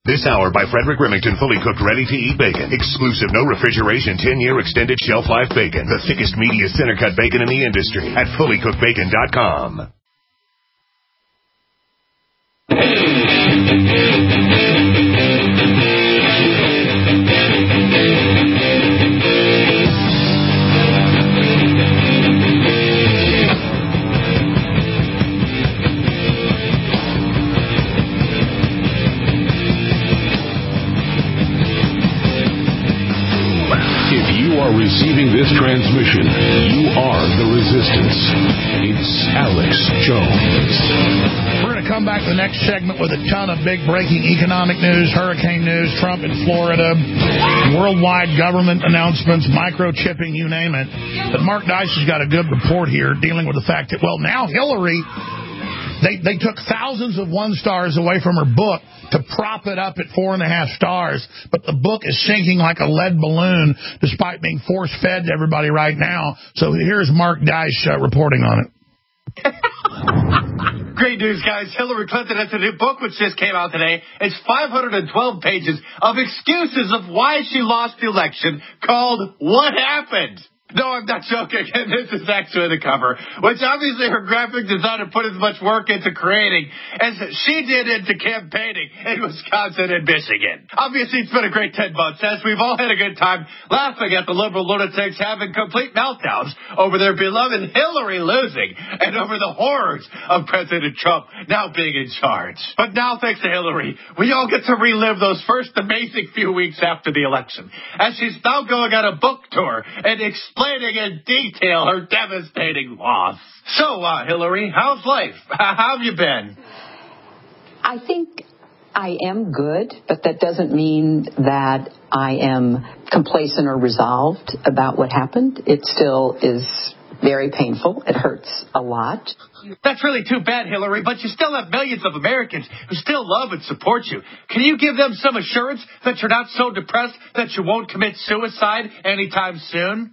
This hour by Frederick Remington, fully cooked, ready-to-eat bacon. Exclusive, no refrigeration, 10-year extended shelf life bacon. The thickest, meatiest center-cut bacon in the industry at fullycookedbacon.com. Receiving this transmission, you are the resistance. It's Alex Jones. We're going to come back to the next segment with a ton of big breaking economic news, hurricane news, Trump in Florida, worldwide government announcements, microchipping, you name it. But Mark Dice has got a good report here dealing with the fact that, well, now Hillary, they took thousands of one stars away from her book to prop it up at 4.5 stars, but the book is sinking like a lead balloon despite being force-fed to everybody right now. So here's Mark Dice reporting on it. Great news, guys. Hillary Clinton has a new book which just came out today. It's 512 pages of excuses of why she lost the election, called What Happened? No, I'm not joking. And this is actually the cover, which obviously her graphic designer put as much work into creating as she did into campaigning in Wisconsin and Michigan. Obviously, it's been a great 10 months as we've all had a good time laughing at the liberal lunatics having complete meltdowns over their beloved Hillary losing and over the horrors of President Trump now being in charge. But now, thanks to Hillary, we all get to relive those first amazing few weeks after the election as she's now going on a book tour and explaining in detail her devastating loss. So, Hillary, how's life? How have you been? I think I am good, but that doesn't mean that I am complacent or resolved about what happened. It still is very painful. It hurts a lot. That's really too bad, Hillary, but you still have millions of Americans who still love and support you. Can you give them some assurance that you're not so depressed that you won't commit suicide anytime soon?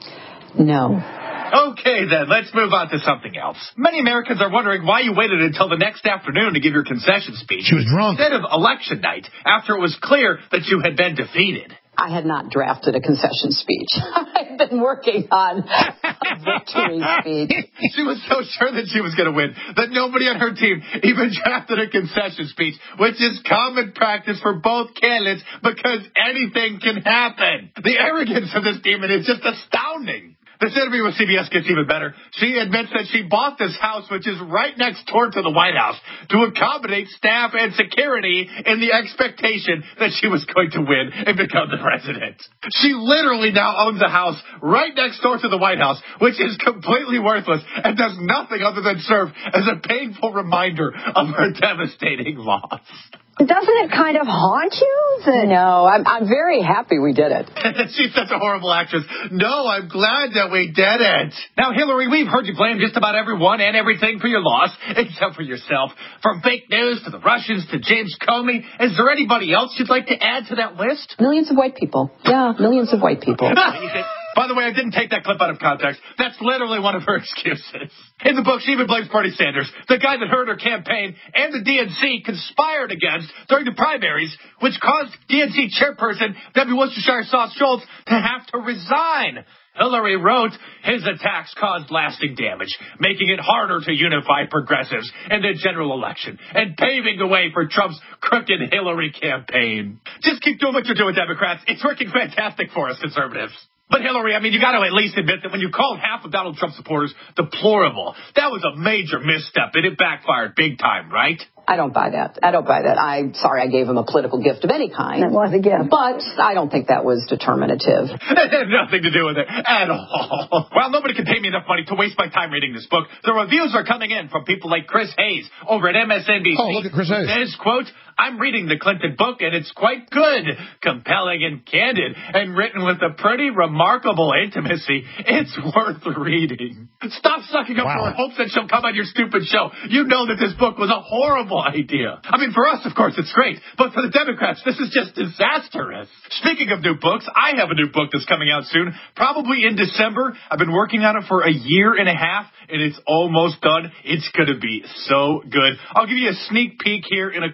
No. Okay, then, let's move on to something else. Many Americans are wondering why you waited until the next afternoon to give your concession speech. She was drunk. Instead of election night, after it was clear that you had been defeated. I had not drafted a concession speech. I've been working on a victory speech. She was so sure that she was going to win that nobody on her team even drafted a concession speech, which is common practice for both candidates because anything can happen. The arrogance of this demon is just astounding. This interview with CBS gets even better. She admits that she bought this house, which is right next door to the White House, to accommodate staff and security in the expectation that she was going to win and become the president. She literally now owns a house right next door to the White House, which is completely worthless and does nothing other than serve as a painful reminder of her devastating loss. Doesn't it kind of haunt you? No, I'm very happy we did it. She's such a horrible actress. No, I'm glad that we did it. Now, Hillary, we've heard you blame just about everyone and everything for your loss, except for yourself. From fake news to the Russians to James Comey. Is there anybody else you'd like to add to that list? Millions of white people. Yeah, millions of white people. By the way, I didn't take that clip out of context. That's literally one of her excuses. In the book, she even blames Bernie Sanders, the guy that hurt her campaign and the DNC conspired against during the primaries, which caused DNC chairperson Debbie Worcestershire Sauce Schultz to have to resign. Hillary wrote, his attacks caused lasting damage, making it harder to unify progressives in the general election and paving the way for Trump's crooked Hillary campaign. Just keep doing what you're doing, Democrats. It's working fantastic for us, conservatives. But Hillary, I mean, you got to at least admit that when you called half of Donald Trump supporters deplorable, that was a major misstep, and it backfired big time, right? I don't buy that. I'm sorry I gave him a political gift of any kind. It was a gift. But I don't think that was determinative. It had nothing to do with it at all. Well, nobody can pay me enough money to waste my time reading this book. The reviews are coming in from people like Chris Hayes over at MSNBC. Oh, look at Chris Hayes. His quote, I'm reading the Clinton book, and it's quite good, compelling and candid, and written with a pretty remarkable intimacy. It's worth reading. Stop sucking up for her hopes that she'll come on your stupid show. You know that this book was a horrible idea. I mean, for us, of course, it's great, but for the Democrats, this is just disastrous. Speaking of new books, I have a new book that's coming out soon, probably in December. I've been working on it for a year and a half, and it's almost done. It's going to be so good. I'll give you a sneak peek here in a couple weeks.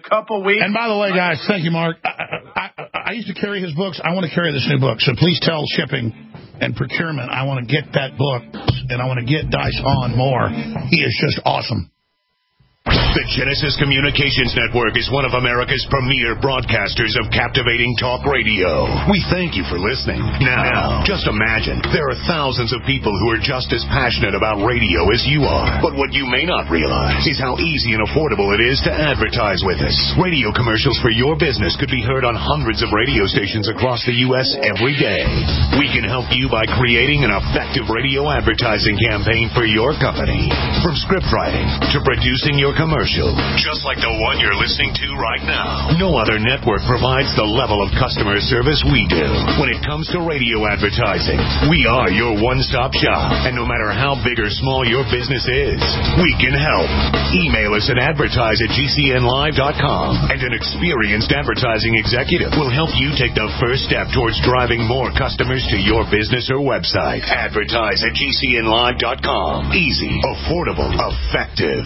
week. And by the way, guys, thank you, Mark. I used to carry his books. I want to carry this new book. So please tell shipping and procurement I want to get that book, and I want to get Dice on more. He is just awesome. The Genesis Communications Network is one of America's premier broadcasters of captivating talk radio. We thank you for listening. Now, just imagine, there are thousands of people who are just as passionate about radio as you are. But what you may not realize is how easy and affordable it is to advertise with us. Radio commercials for your business could be heard on hundreds of radio stations across the U.S. every day. We can help you by creating an effective radio advertising campaign for your company. From script writing to producing your commercial, just like the one you're listening to right now. No other network provides the level of customer service we do. When it comes to radio advertising, we are your one-stop shop. And no matter how big or small your business is, we can help. Email us at advertise@gcnlive.com, and an experienced advertising executive will help you take the first step towards driving more customers to your business or website. Advertise@gcnlive.com. Easy, affordable, effective.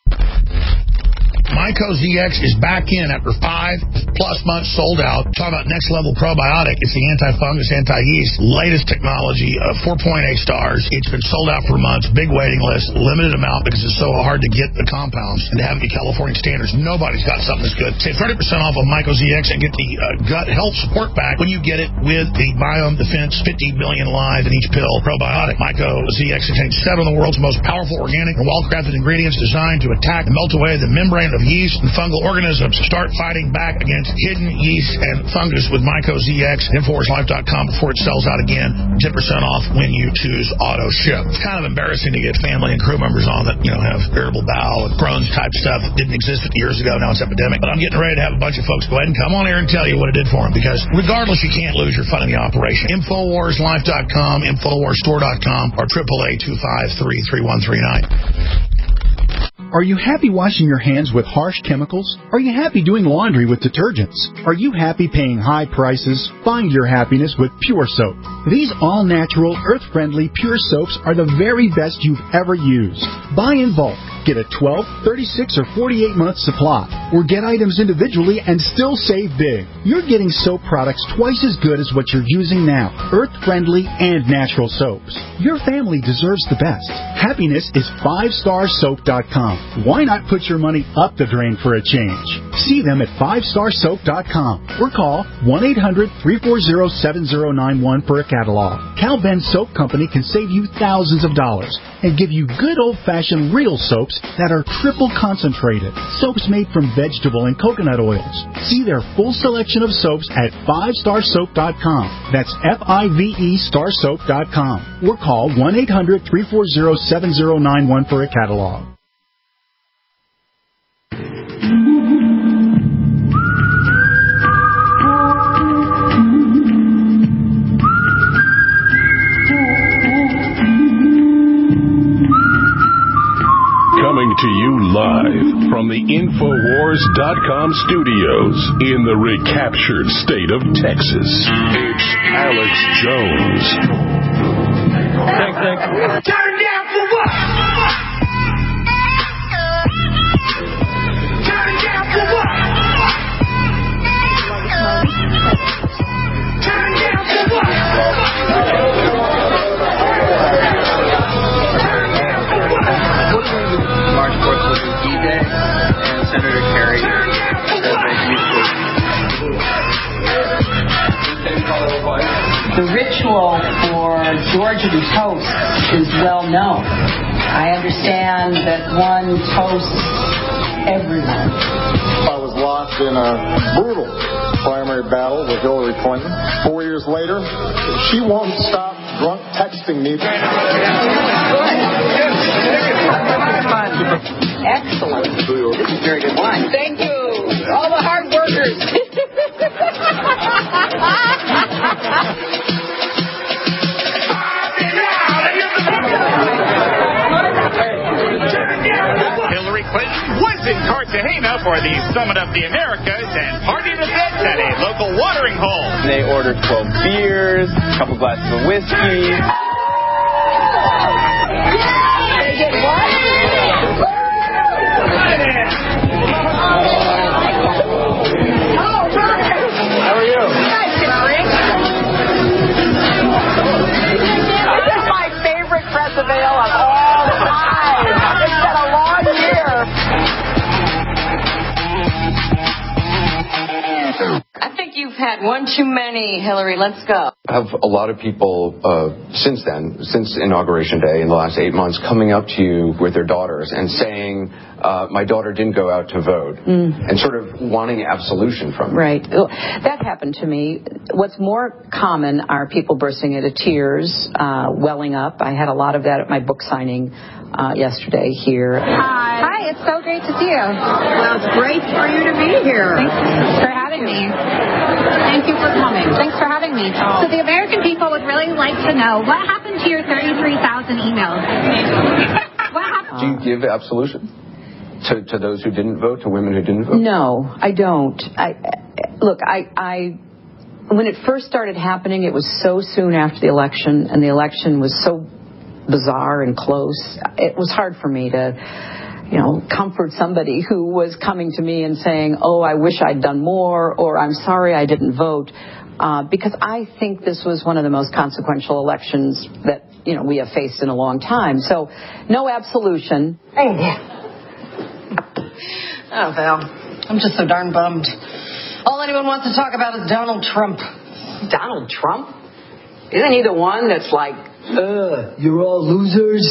Myco ZX is back in after 5+ months sold out. Talk about next level probiotic. It's the anti-fungus, anti-yeast, latest technology, 4.8 stars. It's been sold out for months. Big waiting list, limited amount because it's so hard to get the compounds and to have it to California standards. Nobody's got something that's good. Save 30% off of Myco ZX and get the gut health support pack when you get it with the Biome Defense 50 billion live in each pill probiotic. Myco ZX contains 7 of the world's most powerful organic and well-crafted ingredients designed to attack and melt away the membrane of yeast and fungal organisms. Start fighting back against hidden yeast and fungus with Myco ZX at InfoWarsLife.com before it sells out again. 10% off when you choose auto ship. It's kind of embarrassing to get family and crew members on that, have irritable bowel and Crohn's type stuff that didn't exist 50 years ago. Now it's epidemic. But I'm getting ready to have a bunch of folks go ahead and come on here and tell you what it did for them, because regardless, you can't lose your fun in the operation. InfoWarsLife.com, InfoWarsStore.com, or 888-253-3139. Are you happy washing your hands with harsh chemicals? Are you happy doing laundry with detergents? Are you happy paying high prices? Find your happiness with Pure Soap. These all-natural, earth-friendly Pure Soaps are the very best you've ever used. Buy in bulk. Get a 12, 36, or 48-month supply, or get items individually and still save big. You're getting soap products twice as good as what you're using now, earth-friendly and natural soaps. Your family deserves the best. Happiness is 5starsoap.com. Why not put your money up the drain for a change? See them at 5starsoap.com or call 1-800-340-7091 for a catalog. Cal Ben Soap Company can save you thousands of dollars and give you good old-fashioned real soaps that are triple concentrated. Soaps made from vegetable and coconut oils. See their full selection of soaps at 5starsoap.com. That's FIVE starsoap.com. Or call 1-800-340-7091 for a catalog. Coming to you live from the Infowars.com studios in the recaptured state of Texas. It's Alex Jones. Thanks. Turn down for what? Turn down for what? Turn down for what? March 4th was D-Day, and Senator Kerry said that The ritual for Georgian toast is well known. I understand that one toasts everyone. I was lost in a brutal primary battle with Hillary Clinton. 4 years later, she won't stop drunk texting me. Excellent. This is very good wine. Thank you. All the hard workers. Hillary Clinton was in Cartagena for the Summit of the Americas and partied a bit at a local watering hole. They ordered 12 beers, a couple glasses of whiskey. They did what? I think you've had one too many, Hillary. Let's go. I have a lot of people since then, since Inauguration Day in the last 8 months, coming up to you with their daughters and saying, my daughter didn't go out to vote, and sort of wanting absolution from her. Right. That happened to me. What's more common are people bursting into tears, welling up. I had a lot of that at my book signing yesterday here. Hi, it's so great to see you. Well, it's great for you to be here. Thanks for having me. Thank you for coming. Thanks for having me. So the American people would really like to know what happened to your 33,000 emails. What happened? Do you give absolution to those who didn't vote, to women who didn't vote? No, I don't. Look, when it first started happening, it was so soon after the election, and the election was so bizarre and close. It was hard for me to, comfort somebody who was coming to me and saying, oh, I wish I'd done more, or I'm sorry I didn't vote, because I think this was one of the most consequential elections that, we have faced in a long time. So, no absolution. Oh, Val, I'm just so darn bummed. All anyone wants to talk about is Donald Trump. Donald Trump? Isn't he the one that's like, you're all losers?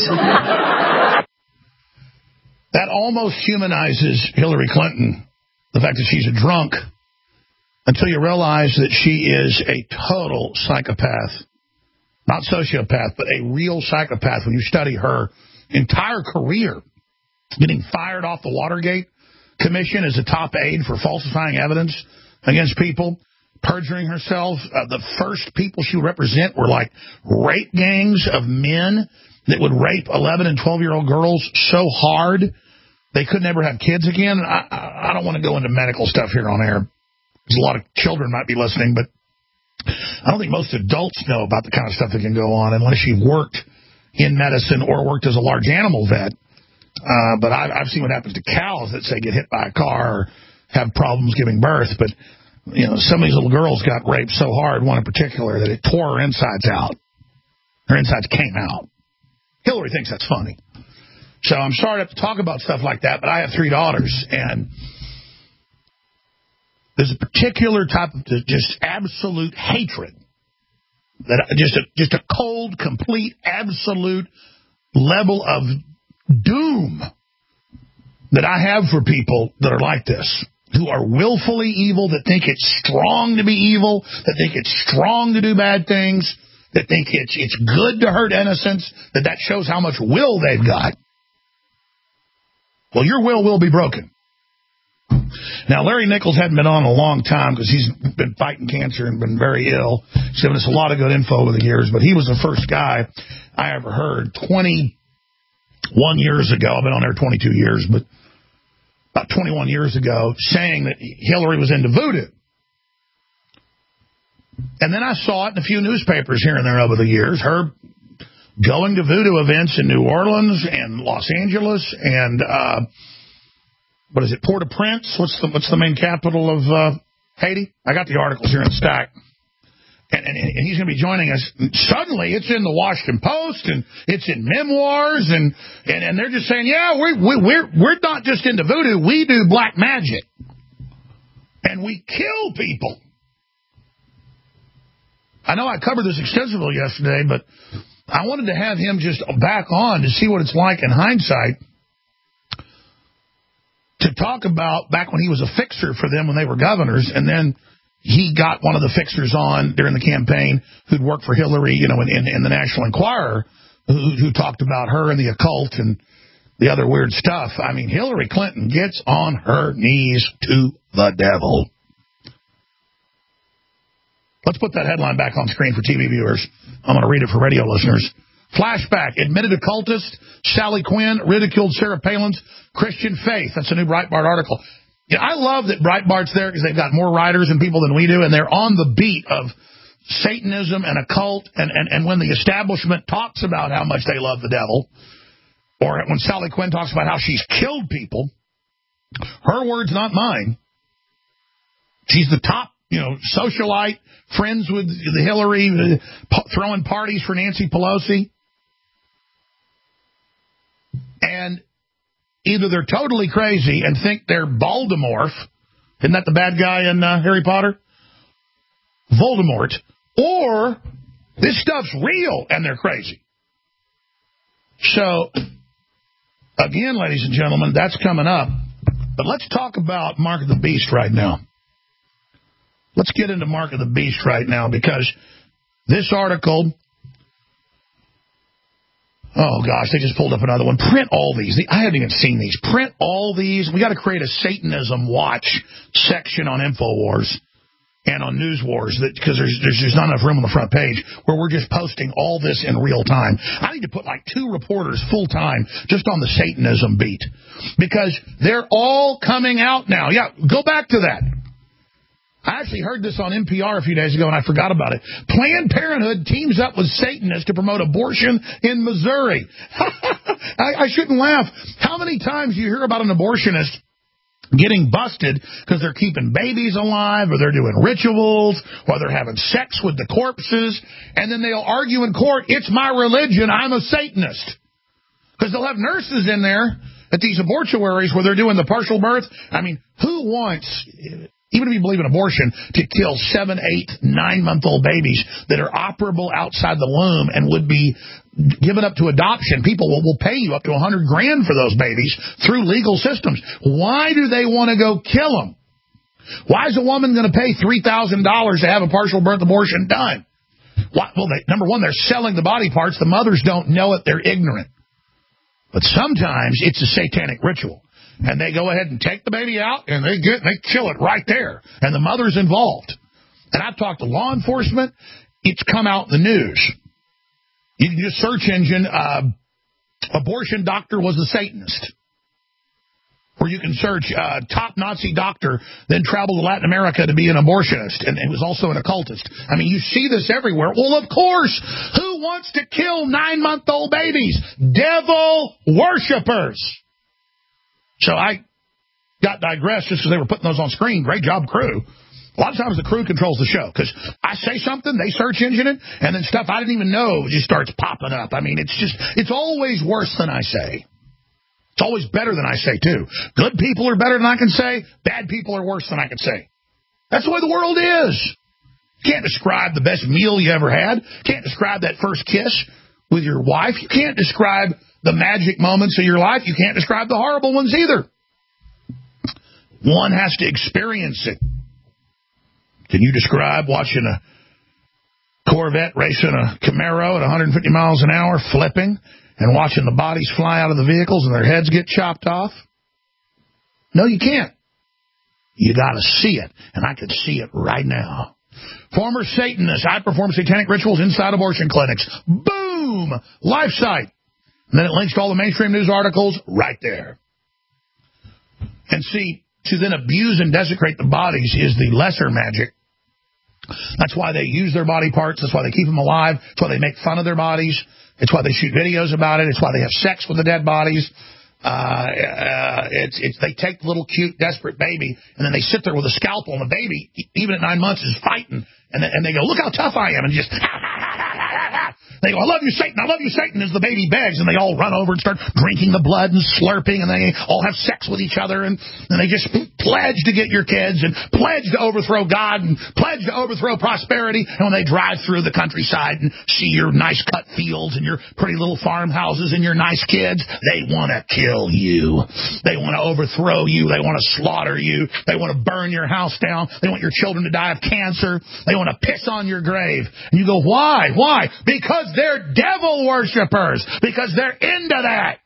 That almost humanizes Hillary Clinton, the fact that she's a drunk, until you realize that she is a total psychopath. Not sociopath, but a real psychopath when you study her entire career. Getting fired off the Watergate Commission as a top aide for falsifying evidence against people, perjuring herself. The first people she would represent were like rape gangs of men that would rape 11 and 12-year-old girls so hard they could never have kids again. I don't want to go into medical stuff here on air, because a lot of children might be listening, but I don't think most adults know about the kind of stuff that can go on unless you've worked in medicine or worked as a large animal vet. But I've seen what happens to cows that, say, get hit by a car or have problems giving birth. But, some of these little girls got raped so hard, one in particular, that it tore her insides out. Her insides came out. Hillary thinks that's funny. So I'm sorry to have to talk about stuff like that, but I have 3 daughters, and there's a particular type of just absolute hatred, that just a cold, complete, absolute level of doom that I have for people that are like this, who are willfully evil, that think it's strong to be evil, that think it's strong to do bad things, that think it's good to hurt innocents, that shows how much will they've got. Well, your will be broken. Now, Larry Nichols hadn't been on a long time because he's been fighting cancer and been very ill. He's given us a lot of good info over the years, but he was the first guy I ever heard 21 years ago. I've been on there 22 years, but about 21 years ago, saying that Hillary was into voodoo. And then I saw it in a few newspapers here and there over the years, her going to voodoo events in New Orleans and Los Angeles and Port-au-Prince? What's the main capital of Haiti? I got the articles here in the stack. And he's going to be joining us. Suddenly, it's in the Washington Post, and it's in memoirs, and they're just saying, yeah, we're not just into voodoo, we do black magic, and we kill people. I know I covered this extensively yesterday, but I wanted to have him just back on to see what it's like in hindsight to talk about back when he was a fixer for them when they were governors, and then he got one of the fixers on during the campaign who'd worked for Hillary, in the National Enquirer, who talked about her and the occult and the other weird stuff. I mean, Hillary Clinton gets on her knees to the devil. Let's put that headline back on screen for TV viewers. I'm going to read it for radio listeners. Flashback. Admitted occultist Sally Quinn ridiculed Sarah Palin's Christian faith. That's a new Breitbart article. Yeah, I love that Breitbart's there because they've got more writers and people than we do, and they're on the beat of Satanism and occult, and when the establishment talks about how much they love the devil, or when Sally Quinn talks about how she's killed people, her words, not mine. She's the top, socialite, friends with the Hillary, throwing parties for Nancy Pelosi. And either they're totally crazy and think they're Voldemort Isn't that the bad guy in Harry Potter? Voldemort. Or this stuff's real and they're crazy. So, again, ladies and gentlemen, that's coming up. But let's talk about Mark of the Beast right now. Let's get into Mark of the Beast right now because this article... Oh, gosh, they just pulled up another one. Print all these. I haven't even seen these. Print all these. We got to create a Satanism watch section on InfoWars and on News Wars because there's just not enough room on the front page where we're just posting all this in real time. I need to put like 2 reporters full time just on the Satanism beat because they're all coming out now. Yeah, go back to that. I actually heard this on NPR a few days ago, and I forgot about it. Planned Parenthood teams up with Satanists to promote abortion in Missouri. I shouldn't laugh. How many times do you hear about an abortionist getting busted because they're keeping babies alive, or they're doing rituals, or they're having sex with the corpses, and then they'll argue in court, it's my religion, I'm a Satanist. Because they'll have nurses in there at these abortuaries where they're doing the partial birth. I mean, who wants... Even if you believe in abortion, to kill 7, 8, 9-month-old babies that are operable outside the womb and would be given up to adoption, people will pay you up to $100,000 for those babies through legal systems. Why do they want to go kill them? Why is a woman going to pay $3,000 to have a partial birth abortion done? Well, number one, they're selling the body parts. The mothers don't know it. They're ignorant. But sometimes it's a satanic ritual. And they go ahead and take the baby out, and they kill it right there. And the mother's involved. And I've talked to law enforcement. It's come out in the news. You can just search engine, abortion doctor was a Satanist. Or you can search top Nazi doctor, then traveled to Latin America to be an abortionist. And it was also an occultist. I mean, you see this everywhere. Well, of course, who wants to kill 9-month-old babies? Devil worshipers. So I got digressed just because they were putting those on screen. Great job, crew. A lot of times the crew controls the show because I say something, they search engine it, and then stuff I didn't even know just starts popping up. I mean, it's always worse than I say. It's always better than I say, too. Good people are better than I can say. Bad people are worse than I can say. That's the way the world is. You can't describe the best meal you ever had. You can't describe that first kiss with your wife. You can't describe the magic moments of your life. You can't describe the horrible ones either. One has to experience it. Can you describe watching a Corvette racing a Camaro at 150 miles an hour, flipping, and watching the bodies fly out of the vehicles and their heads get chopped off? No, you can't. You got to see it, and I can see it right now. Former Satanists, I perform satanic rituals inside abortion clinics. Boom! Life site. And then it links to all the mainstream news articles right there. And see, to then abuse and desecrate the bodies is the lesser magic. That's why they use their body parts. That's why they keep them alive. That's why they make fun of their bodies. It's why they shoot videos about it. It's why they have sex with the dead bodies. They take the little cute, desperate baby, and then they sit there with a scalpel, and the baby, even at 9 months, is fighting. And they go, look how tough I am. And just, they go, I love you, Satan. I love you, Satan, as the baby begs. And they all run over and start drinking the blood and slurping. And they all have sex with each other. And they just pledge to get your kids and pledge to overthrow God and pledge to overthrow prosperity. And when they drive through the countryside and see your nice cut fields and your pretty little farmhouses and your nice kids, they want to kill you. They want to overthrow you. They want to slaughter you. They want to burn your house down. They want your children to die of cancer. They want to piss on your grave. And you go, why? Why? Because they're devil worshipers. Because they're into that.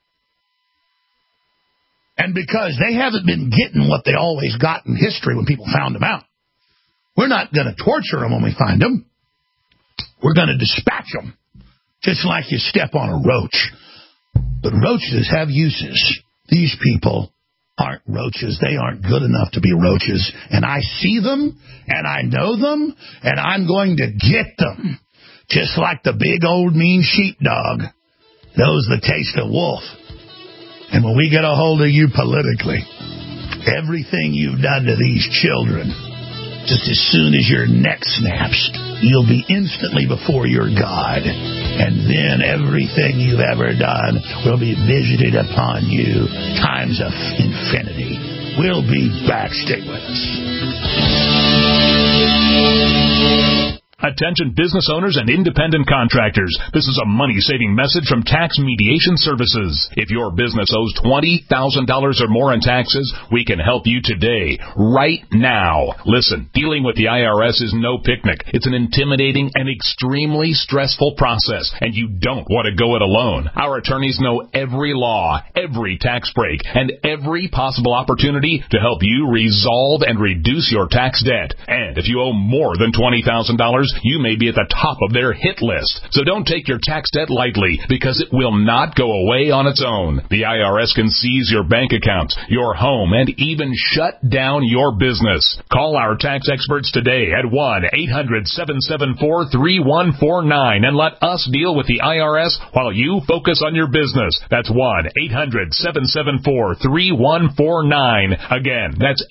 And because they haven't been getting what they always got in history when people found them out. We're not going to torture them when we find them. We're going to dispatch them. Just like you step on a roach. But roaches have uses. These people aren't roaches. They aren't good enough to be roaches. And I see them, and I know them, and I'm going to get them. Just like the big old mean sheepdog knows the taste of wolf. And when we get a hold of you politically, everything you've done to these children, just as soon as your neck snaps, you'll be instantly before your God. And then everything you've ever done will be visited upon you times of infinity. We'll be back. Stay with us. Attention business owners and independent contractors. This is a money-saving message from Tax Mediation Services. If your business owes $20,000 or more in taxes, we can help you today, right now. Listen, dealing with the IRS is no picnic. It's an intimidating and extremely stressful process, and you don't want to go it alone. Our attorneys know every law, every tax break, and every possible opportunity to help you resolve and reduce your tax debt. And if you owe more than $20,000, you may be at the top of their hit list. So don't take your tax debt lightly, because it will not go away on its own. The IRS can seize your bank accounts, your home, and even shut down your business. Call our tax experts today at 1-800-774-3149 and let us deal with the IRS while you focus on your business. That's 1-800-774-3149. Again, that's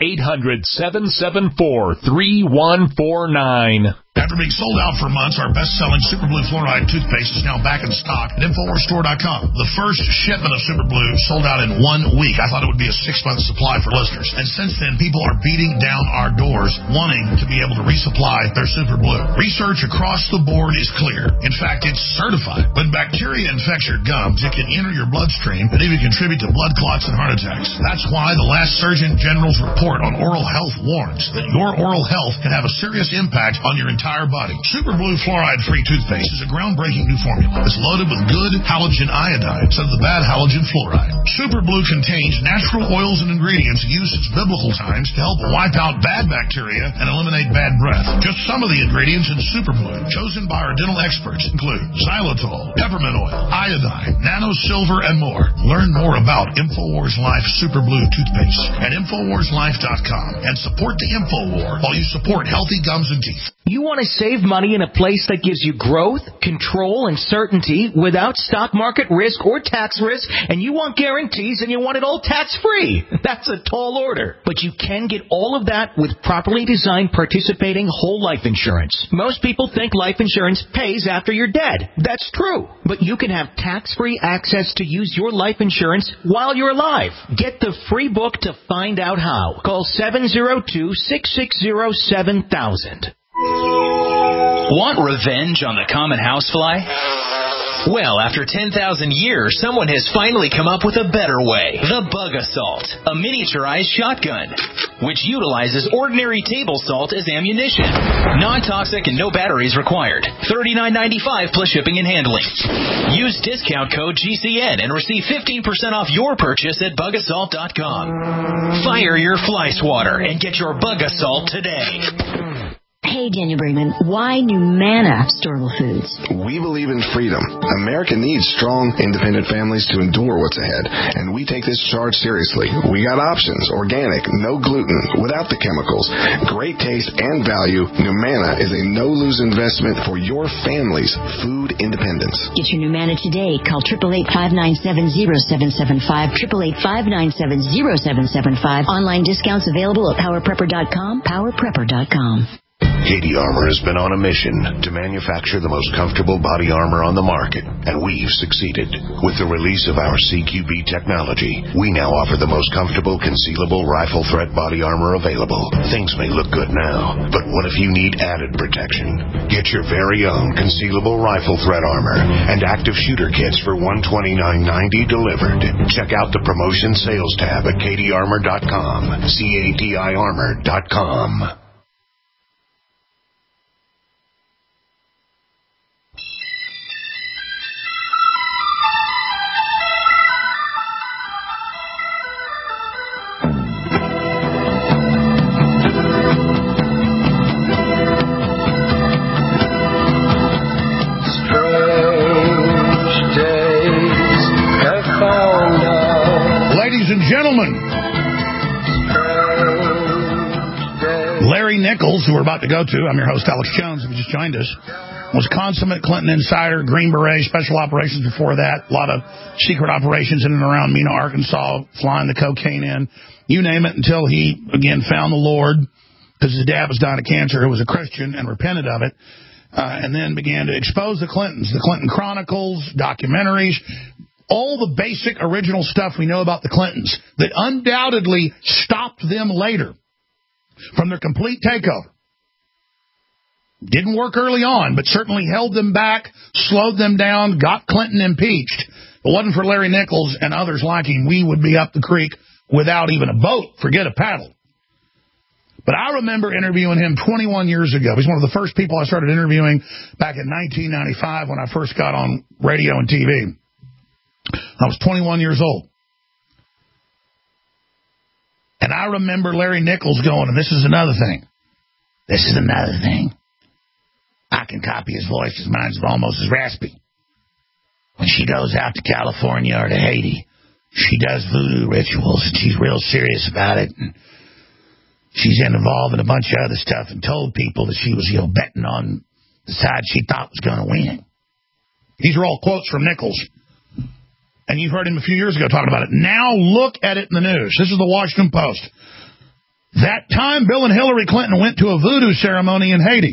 800-774-3149. After being sold out for months, our best-selling Super Blue Fluoride toothpaste is now back in stock at InfoWarsStore.com. The first shipment of Super Blue sold out in 1 week. I thought it would be a 6-month supply for listeners. And since then, people are beating down our doors wanting to be able to resupply their Super Blue. Research across the board is clear. In fact, it's certified. When bacteria infects your gums, it can enter your bloodstream and even contribute to blood clots and heart attacks. That's why the last Surgeon General's report on oral health warns that your oral health can have a serious impact on your entire body. Super Blue Fluoride-Free toothpaste is a groundbreaking new formula. It's loaded with good halogen iodine instead of the bad halogen fluoride. Super Blue contains natural oils and ingredients used since biblical times to help wipe out bad bacteria and eliminate bad breath. Just some of the ingredients in Super Blue, chosen by our dental experts, include xylitol, peppermint oil, iodine, nano silver, and more. Learn more about InfoWars Life Super Blue toothpaste at InfoWarsLife.com and support the InfoWar while you support healthy gums and teeth. You want to save money in a place that gives you growth, control, and certainty without stock market risk or tax risk, and you want guarantees and you want it all tax-free. That's a tall order. But you can get all of that with properly designed participating whole life insurance. Most people think life insurance pays after you're dead. That's true. But you can have tax-free access to use your life insurance while you're alive. Get the free book to find out how. Call 702-660-7000. Want revenge on the common housefly? Well, after 10,000 years, someone has finally come up with a better way. The Bug Assault, a miniaturized shotgun, which utilizes ordinary table salt as ammunition. Non-toxic and no batteries required. $39.95 plus shipping and handling. Use discount code GCN and receive 15% off your purchase at bugassault.com. Fire your fly swatter and get your Bug Assault today. Hey, Daniel Bergman, why Numana Storable Foods? We believe in freedom. America needs strong, independent families to endure what's ahead, and we take this charge seriously. We got options: organic, no gluten, without the chemicals, great taste and value. Numana is a no-lose investment for your family's food independence. Get your Numana today. Call 888-597-0775, 888-597-0775. Online discounts available at PowerPrepper.com, PowerPrepper.com. Katie Armor has been on a mission to manufacture the most comfortable body armor on the market, and we've succeeded. With the release of our CQB technology, we now offer the most comfortable concealable rifle threat body armor available. Things may look good now, but what if you need added protection? Get your very own concealable rifle threat armor and active shooter kits for $129.90 delivered. Check out the promotion sales tab at KatieArmor.com, CATIArmor.com. Who we're about to go to. I'm your host, Alex Jones, if you just joined us. Was consummate Clinton insider, Green Beret, special operations before that. A lot of secret operations in and around Mena, Arkansas, flying the cocaine in. You name it, until he, again, found the Lord, because his dad was dying of cancer, who was a Christian, and repented of it, and then began to expose the Clintons. The Clinton Chronicles, documentaries, all the basic original stuff we know about the Clintons that undoubtedly stopped them later from their complete takeover. Didn't work early on, but certainly held them back, slowed them down, got Clinton impeached. If it wasn't for Larry Nichols and others like him, we would be up the creek without even a boat, forget a paddle. But I remember interviewing him 21 years ago. He's one of the first people I started interviewing back in 1995 when I first got on radio and TV. I was 21 years old. And I remember Larry Nichols going, and this is another thing. This is another thing. I can copy his voice because mine's almost as raspy. When she goes out to California or to Haiti, she does voodoo rituals, and she's real serious about it. And she's involved in a bunch of other stuff and told people that she was, betting on the side she thought was going to win. These are all quotes from Nichols. And you've heard him a few years ago talking about it. Now look at it in the news. This is the Washington Post. That time Bill and Hillary Clinton went to a voodoo ceremony in Haiti.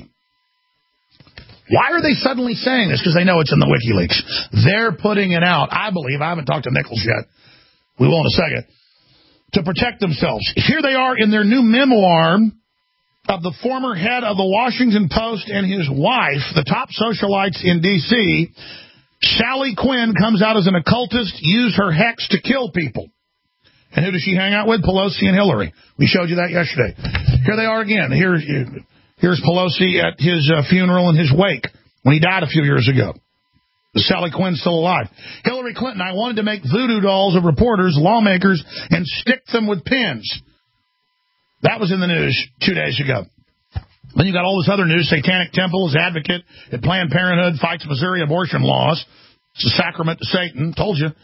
Why are they suddenly saying this? Because they know it's in the WikiLeaks. They're putting it out, I believe. I haven't talked to Nichols yet. We will in a second. To protect themselves. Here they are in their new memoir of the former head of the Washington Post and his wife, the top socialites in D.C., Sally Quinn, comes out as an occultist, used her hex to kill people. And who does she hang out with? Pelosi and Hillary. We showed you that yesterday. Here they are again. Here's Pelosi at his funeral and his wake when he died a few years ago. Sally Quinn's still alive. Hillary Clinton, I wanted to make voodoo dolls of reporters, lawmakers, and stick them with pins. That was in the news 2 days ago. Then you got all this other news. Satanic Temple is advocate at Planned Parenthood, fights Missouri abortion laws. It's a sacrament to Satan. Told you.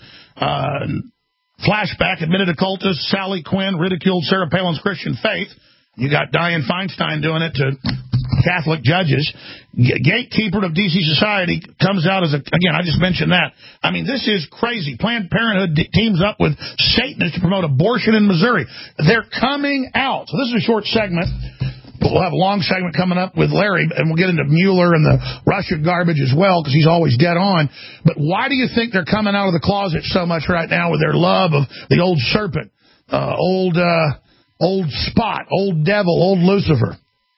Flashback, admitted occultist Sally Quinn ridiculed Sarah Palin's Christian faith. You got Dianne Feinstein doing it to Catholic judges. Gatekeeper of D.C. Society comes out as again, I just mentioned that. I mean, this is crazy. Planned Parenthood teams up with Satanists to promote abortion in Missouri. They're coming out. So this is a short segment. We'll have a long segment coming up with Larry, and we'll get into Mueller and the Russia garbage as well, because he's always dead on. But why do you think they're coming out of the closet so much right now with their love of the old serpent, old Spot, old devil, old Lucifer?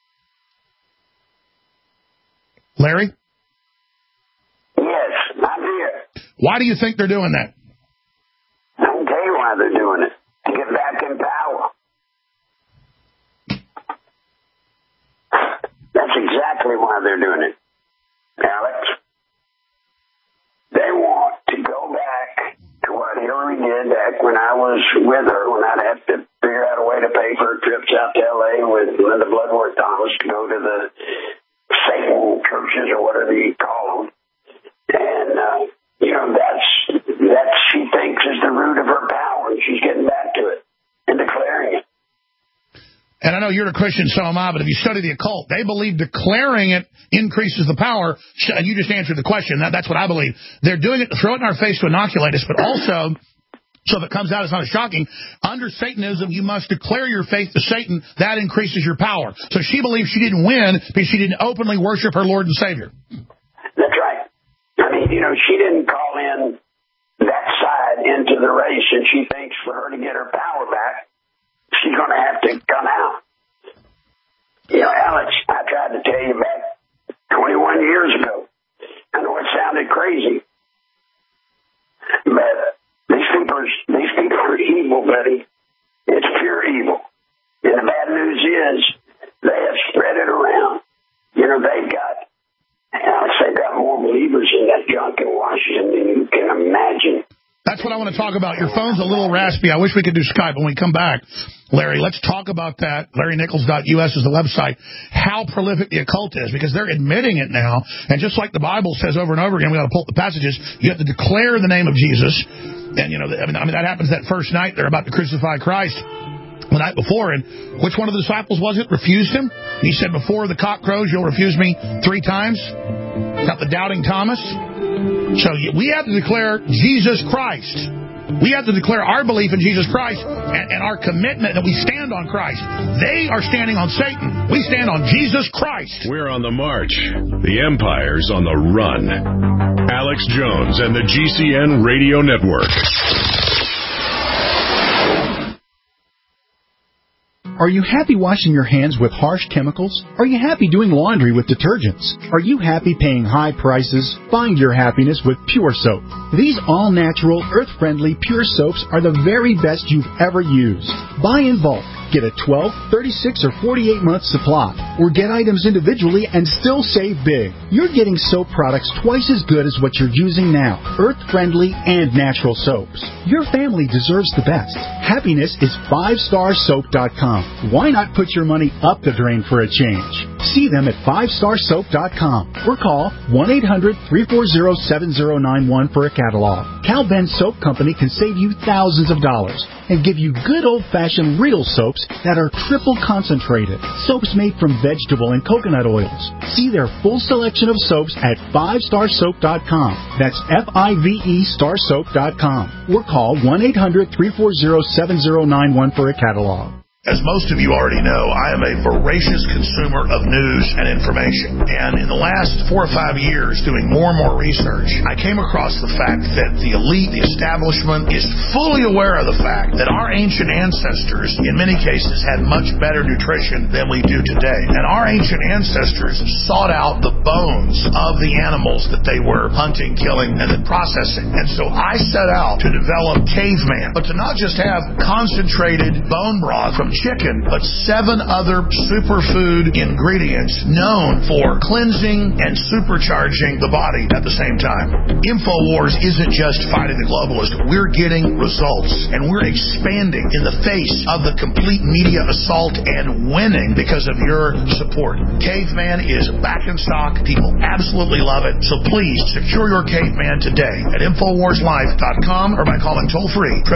Larry? Yes, I'm here. Why do you think they're doing that? I can tell you why they're doing it. To get back in power. That's exactly why they're doing it, Alex. They want to go back to what Hillary did back when I was with her, when I'd have to figure out a way to pay for trips out to L.A. with Linda Bloodworth Thomas to go to the Satan churches or whatever you call them. And, that she thinks is the root of her power. And she's getting back to it and declaring it. And I know you're a Christian, so am I, but if you study the occult, they believe declaring it increases the power. And you just answered the question. That's what I believe. They're doing it to throw it in our face to inoculate us, but also, so if it comes out, it's not as shocking. Under Satanism, you must declare your faith to Satan. That increases your power. So she believes she didn't win because she didn't openly worship her Lord and Savior. That's right. I mean, she didn't call in that side into the race, and she thinks for her to get her power back, she's going to have to come out. Alex, I tried to tell you back 21 years ago. I know it sounded crazy, but these people are evil, buddy. It's pure evil. And the bad news is they have spread it around. They've got more believers in that junk in Washington than you can imagine. That's what I want to talk about. Your phone's a little raspy. I wish we could do Skype when we come back. Larry, let's talk about that. LarryNichols.us is the website. How prolific the occult is, because they're admitting it now. And just like the Bible says over and over again, we got to pull up the passages. You have to declare the name of Jesus. And, that happens that first night. They're about to crucify Christ the night before. And which one of the disciples was it? Refused him? He said, before the cock crows, you'll refuse me 3 times. Got the doubting Thomas. So we have to declare Jesus Christ. We have to declare our belief in Jesus Christ and our commitment that we stand on Christ. They are standing on Satan. We stand on Jesus Christ. We're on the march. The empire's on the run. Alex Jones and the GCN Radio Network. Are you happy washing your hands with harsh chemicals? Are you happy doing laundry with detergents? Are you happy paying high prices? Find your happiness with Pure Soap. These all-natural, earth-friendly Pure Soaps are the very best you've ever used. Buy in bulk. Get a 12, 36, or 48-month supply. Or get items individually and still save big. You're getting soap products twice as good as what you're using now. Earth-friendly and natural soaps. Your family deserves the best. Happiness is 5starsoap.com. Why not put your money up the drain for a change? See them at 5starsoap.com or call 1-800-340-7091 for a catalog. Cal Ben Soap Company can save you thousands of dollars and give you good old-fashioned real soaps that are triple concentrated. Soaps made from vegetable and coconut oils. See their full selection of soaps at 5starsoap.com. That's F-I-V-E starsoap.com. Or call 1-800-340-7091 for a catalog. As most of you already know, I am a voracious consumer of news and information. And in the last 4 or 5 years, doing more and more research, I came across the fact that the elite, the establishment, is fully aware of the fact that our ancient ancestors, in many cases, had much better nutrition than we do today. And our ancient ancestors sought out the bones of the animals that they were hunting, killing, and then processing. And so I set out to develop Caveman, but to not just have concentrated bone broth from chicken, but 7 other superfood ingredients known for cleansing and supercharging the body at the same time. InfoWars isn't just fighting the globalist. We're getting results, and we're expanding in the face of the complete media assault and winning because of your support. Caveman is back in stock. People absolutely love it. So please secure your Caveman today at InfoWarsLife.com or by calling toll-free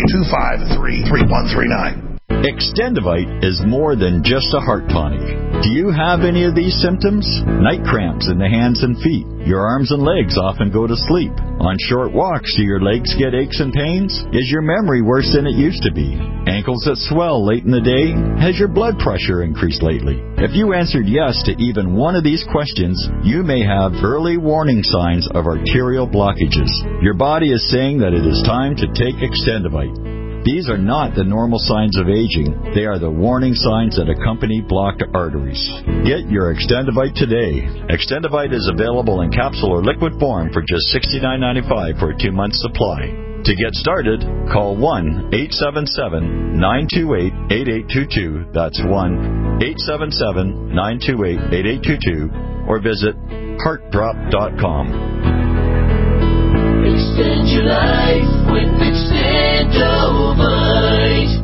888-253-3139. Extendivite is more than just a heart tonic. Do you have any of these symptoms? Night cramps in the hands and feet. Your arms and legs often go to sleep. On short walks, do your legs get aches and pains? Is your memory worse than it used to be? Ankles that swell late in the day? Has your blood pressure increased lately? If you answered yes to even one of these questions, you may have early warning signs of arterial blockages. Your body is saying that it is time to take Extendivite. These are not the normal signs of aging. They are the warning signs that accompany blocked arteries. Get your Extendivite today. Extendivite is available in capsule or liquid form for just $69.95 for a 2-month supply. To get started, call 1-877-928-8822. That's 1-877-928-8822. Or visit heartdrop.com. Extend your life with Extendovite.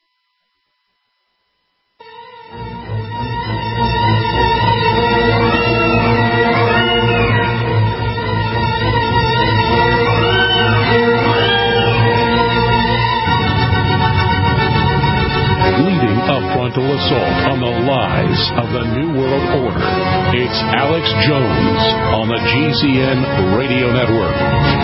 Leading a frontal assault on the lies of the New World Order. It's Alex Jones on the GCN Radio Network.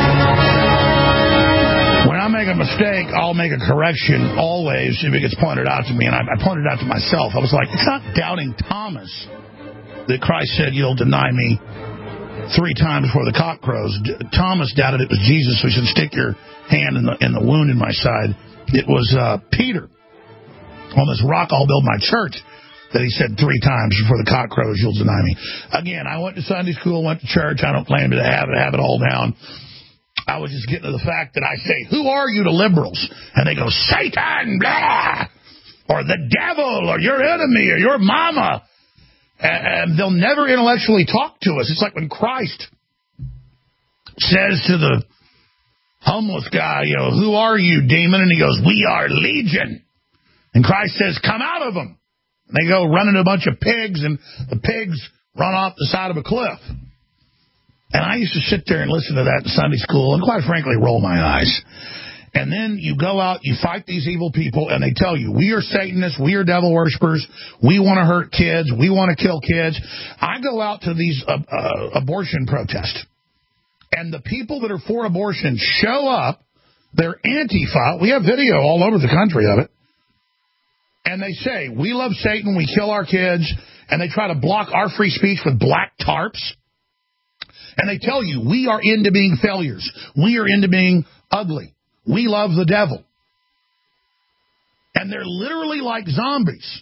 When I make a mistake, I'll make a correction always if it gets pointed out to me. And I pointed it out to myself. I was like, it's not doubting Thomas that Christ said, you'll deny me 3 times before the cock crows. Thomas doubted it was Jesus, so he said, stick your hand in the wound in my side. It was Peter. On this rock I'll build my church, that he said 3 times before the cock crows, you'll deny me. Again, I went to Sunday school, went to church. I don't claim to have it all down. I was just getting to the fact that I say, who are you to liberals? And they go, Satan, blah, or the devil, or your enemy, or your mama. And they'll never intellectually talk to us. It's like when Christ says to the homeless guy, who are you, demon? And he goes, we are legion. And Christ says, come out of them. And they go run into a bunch of pigs, and the pigs run off the side of a cliff. And I used to sit there and listen to that in Sunday school and, quite frankly, roll my eyes. And then you go out, you fight these evil people, and they tell you, we are Satanists, we are devil worshipers, we want to hurt kids, we want to kill kids. I go out to these abortion protests, and the people that are for abortion show up They're Antifa. We have video all over the country of it. And they say, we love Satan, we kill our kids, and they try to block our free speech with black tarps. And they tell you, we are into being failures. We are into being ugly. We love the devil. And they're literally like zombies.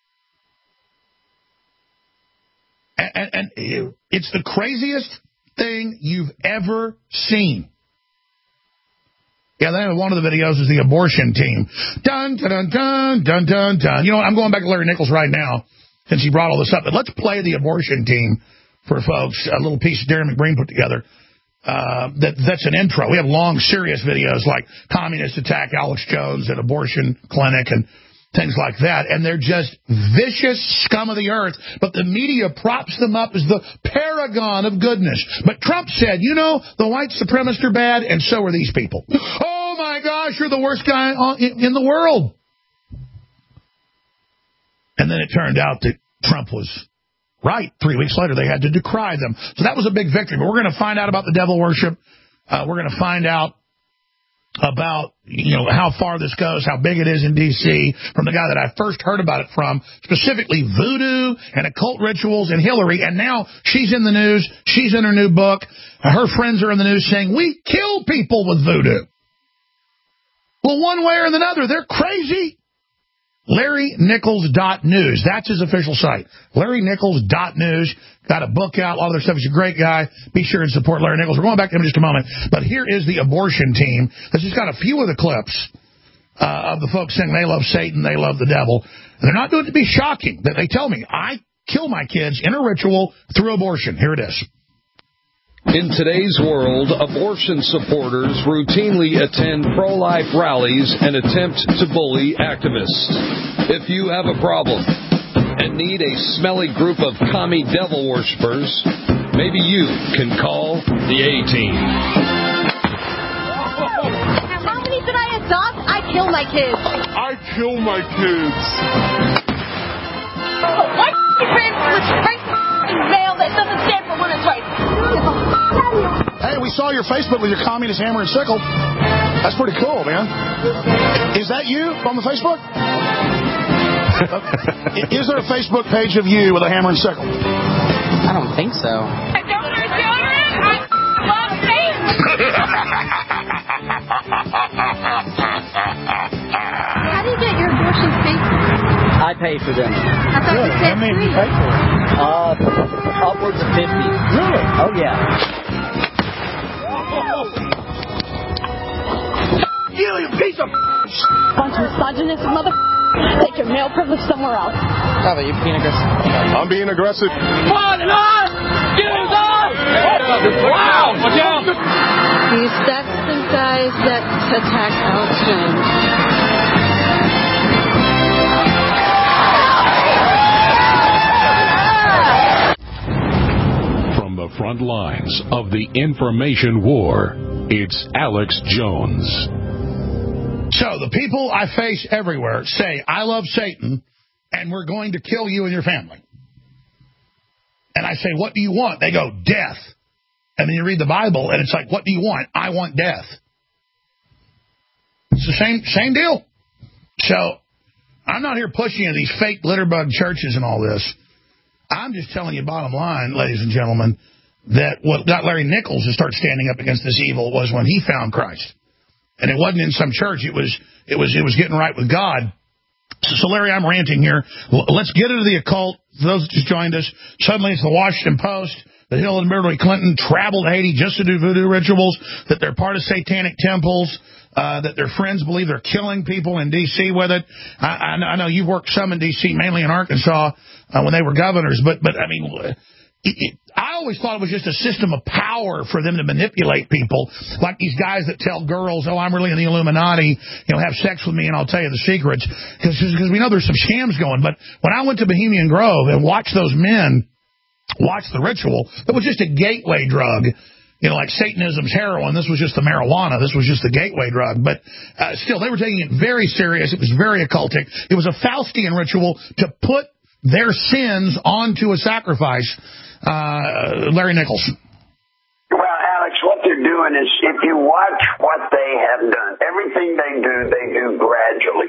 And it's the craziest thing you've ever seen. Yeah, then one of the videos is the abortion team. Dun, dun, dun, dun, dun, dun. You know what? I'm going back to Larry Nichols right now since he brought all this up. But let's play the abortion team for folks. A little piece Darren McBreen put together. That's an intro. We have long, serious videos like communists attack Alex Jones at abortion clinic and things like that. And they're just vicious scum of the earth. But the media props them up as the paragon of goodness. But Trump said, you know, the white supremacists are bad, and so are these people. Oh, my gosh, you're the worst guy in the world. And then it turned out that Trump was right. 3 weeks later, they had to decry them. So that was a big victory. But we're going to find out about the devil worship. We're going to find out about, you know, how far this goes, how big it is in D.C., from the guy that I first heard about it from, specifically voodoo and occult rituals and Hillary. And now she's in the news. She's in her new book. Her friends are in the news saying, we kill people with voodoo. Well, one way or another, they're crazy. LarryNichols.news. That's his official site. LarryNichols.news. Got a book out. A lot of their stuff. He's a great guy. Be sure and support Larry Nichols. We're going back to him in just a moment. But here is the abortion team. This has got a few of the clips of the folks saying they love Satan, they love the devil. And they're not doing it to be shocking. They tell me, I kill my kids in a ritual through abortion. Here it is. In today's world, abortion supporters routinely attend pro-life rallies and attempt to bully activists. If you have a problem and need a smelly group of commie devil worshippers, maybe you can call the A-Team. How many did I adopt? I kill my kids. I kill my kids. White friend with straight male that doesn't stand for women's rights. Hey, we saw your Facebook with your communist hammer and sickle. That's pretty cool, man. Is that you on the Facebook? Is there a Facebook page of you with a hammer and sickle? I don't think so. I don't know children. I love Satan. How do you get your abortions paid for? I pay for them. I thought you said free. Upwards of 50. Really? Oh, yeah. You piece of bunch of misogynist mother. Take your male privilege somewhere else. How about you being aggressive? I'm being aggressive. On and on! Get on! Wow! Watch out! That's the guys that attack Alex Jones. The front lines of the information war, it's Alex Jones. So the people I face everywhere say, I love Satan, and we're going to kill you and your family. And I say, what do you want? They go, death. And then you read the Bible, and it's like, what do you want? I want death. It's the same deal. So I'm not here pushing these fake glitterbug churches and all this. I'm just telling you bottom line, ladies and gentlemen, that what got Larry Nichols to start standing up against this evil was when he found Christ. And it wasn't in some church. It was getting right with God. So Larry, I'm ranting here. Let's get into the occult. For those that just joined us, suddenly it's the Washington Post that Hillary Clinton traveled to Haiti just to do voodoo rituals, that they're part of satanic temples, that their friends believe they're killing people in D.C. with it. I know you've worked some in D.C., mainly in Arkansas, when they were governors. But I mean, I always thought it was just a system of power for them to manipulate people, like these guys that tell girls, oh, I'm really in the Illuminati, have sex with me and I'll tell you the secrets, because we know there's some scams going. But when I went to Bohemian Grove and watched those men watch the ritual, it was just a gateway drug. Like Satanism's heroin, this was just the marijuana. This was just the gateway drug. But still, they were taking it very serious. It was very occultic. It was a Faustian ritual to put their sins onto a sacrifice. Larry Nichols. Well, Alex, what they're doing is, if you watch what they have done, everything they do gradually.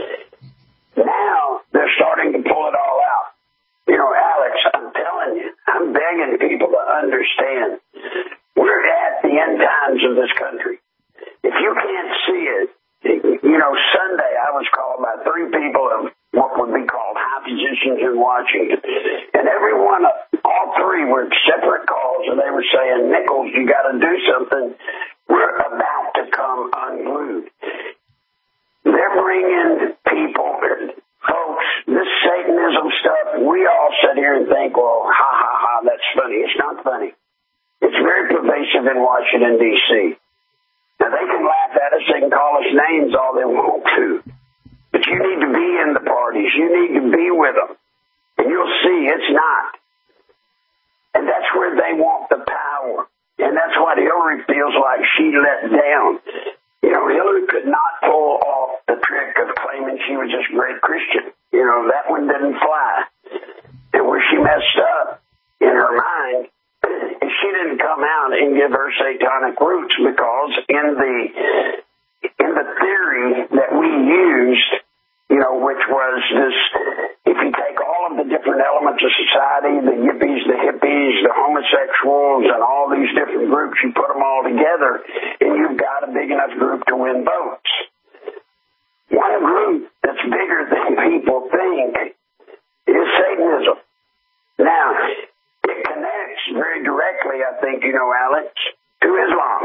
Now they're starting to pull it all out. You know, Alex, I'm telling you, I'm begging people to understand. We're at the end times of this country. If you can't see it, you know, Sunday I was called by 3 people of what would be called high positions in Washington. And every one of all 3 were separate calls, and they were saying, Nichols, you got to do something. We're about to come unglued. They're bringing people, folks, this Satanism stuff, we all sit here and think, well, ha, ha, ha, that's funny. It's not funny. It's very pervasive in Washington, D.C. Now, they can laugh at us. They can call us names all they want to. But you need to be in the parties. You need to be with them. And you'll see it's not. And that's where they want the power. And that's what Hillary feels like she let down. You know, Hillary could not pull off the trick of claiming she was just a great Christian. You know, that one didn't fly. And where she messed up in her mind, she didn't come out and give her satanic roots, because in the theory that we used, you know, which was this, if you take all of the different elements of society, the yippies, the hippies, the homosexuals, and all these different groups, you put them all together, and you've got a big enough group to win votes. One group that's bigger than people think is Satanism. Now, it connects very directly, I think, you know, Alex, to Islam.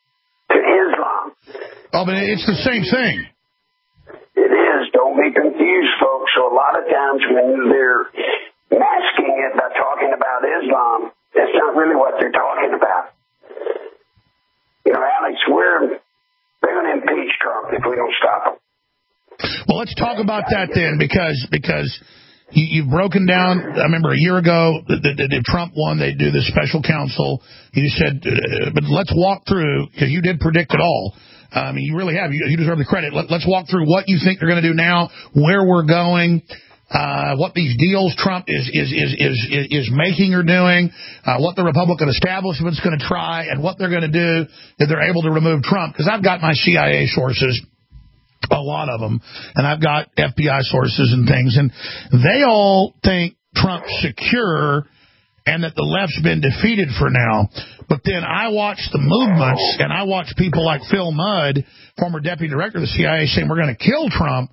Oh, but it's the same thing. It is. Don't be confused, folks. So a lot of times when they're masking it by talking about Islam, that's not really what they're talking about. You know, Alex, they're going to impeach Trump if we don't stop him. Well, let's talk about that then, because you've broken down. I remember a year ago that Trump won, they do this special counsel. You said, but let's walk through, because you did predict it all. I mean, you really have. You deserve the credit. Let's walk through what you think they're going to do now, where we're going, what these deals Trump is making or doing, what the Republican establishment's going to try, and what they're going to do if they're able to remove Trump. Because I've got my CIA sources, a lot of them, and I've got FBI sources and things, and they all think Trump's secure and that the left's been defeated for now. But then I watch the movements, and I watch people like Phil Mudd, former deputy director of the CIA, saying we're going to kill Trump.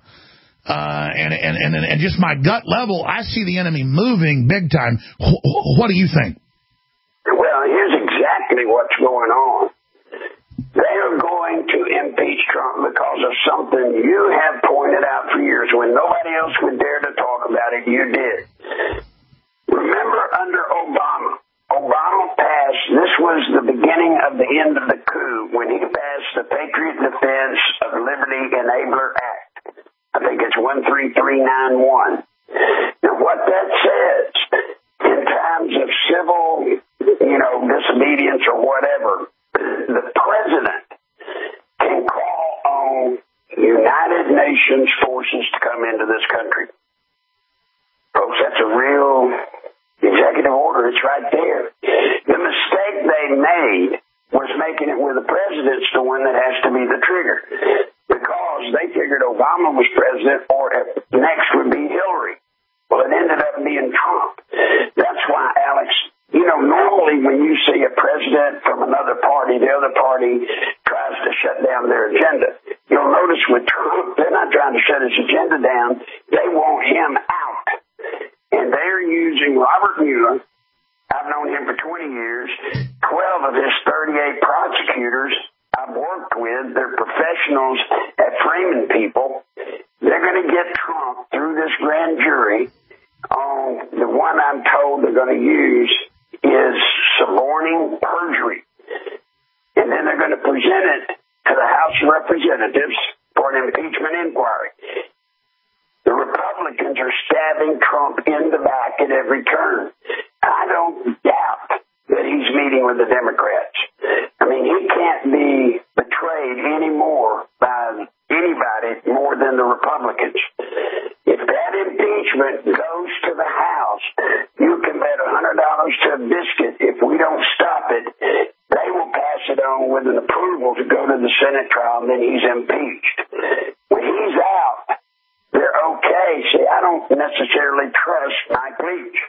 And just my gut level, I see the enemy moving big time. What do you think? Well, here's exactly what's going on. They are going to impeach Trump because of something you have pointed out for years. When nobody else would dare to talk about it, you did. Remember, under Obama passed, this was the beginning of the end of the coup, when he passed the Patriot Defense of Liberty Enabler Act. I think it's 13391. Now, what that says, in times of civil, disobedience or whatever, the president can call on United Nations forces to come into this country. Folks, that's a real executive order. It's right there. The mistake they made was making it where the president's the one that has to be the trigger, because they figured Obama was president, or next would be Hillary. Well, it ended up being Trump. That's why, Alex, normally when you see a president from another party, the other party tries to shut down their agenda. You'll notice with Trump, they're not trying to shut his agenda down. They want him out. And they're using Robert Mueller. I've known him for 20 years. 12 of his 38 prosecutors I've worked with. They're professionals at framing people. They're going to get Trump through this grand jury. The one I'm told they're going to use is suborning perjury. And then they're going to present it to the House of Representatives for an impeachment inquiry. The Republicans are stabbing Trump in the back at every turn. I don't doubt that he's meeting with the Democrats. I mean, he can't be betrayed anymore by anybody more than the Republicans. If that impeachment goes to the House, you can bet $100 to a biscuit, if we don't stop it, they will pass it on and approval to go to the Senate trial, and then he's impeached. When he's out, they're okay. See, I don't necessarily trust Mike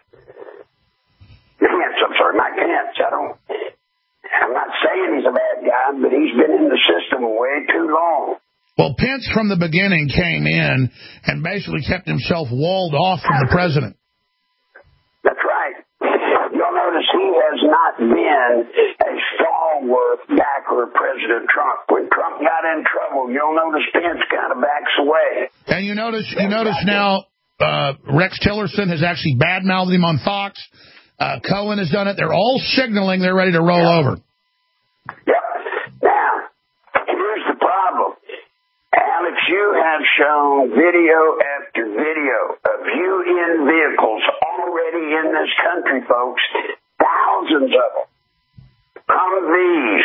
Pence. I'm not saying he's a bad guy, but he's been in the system way too long. Well, Pence from the beginning came in and basically kept himself walled off from the president. That's right. You'll notice he has not been a stalwart backer of President Trump. When Trump got in trouble, you'll notice Pence kind of backs away. And you notice now Rex Tillerson has actually badmouthed him on Fox. Cohen has done it. They're all signaling they're ready to roll over. Yep. Now, here's the problem. Alex, you have shown video after video of you in vehicles already in this country, folks. Thousands of them. Humvees.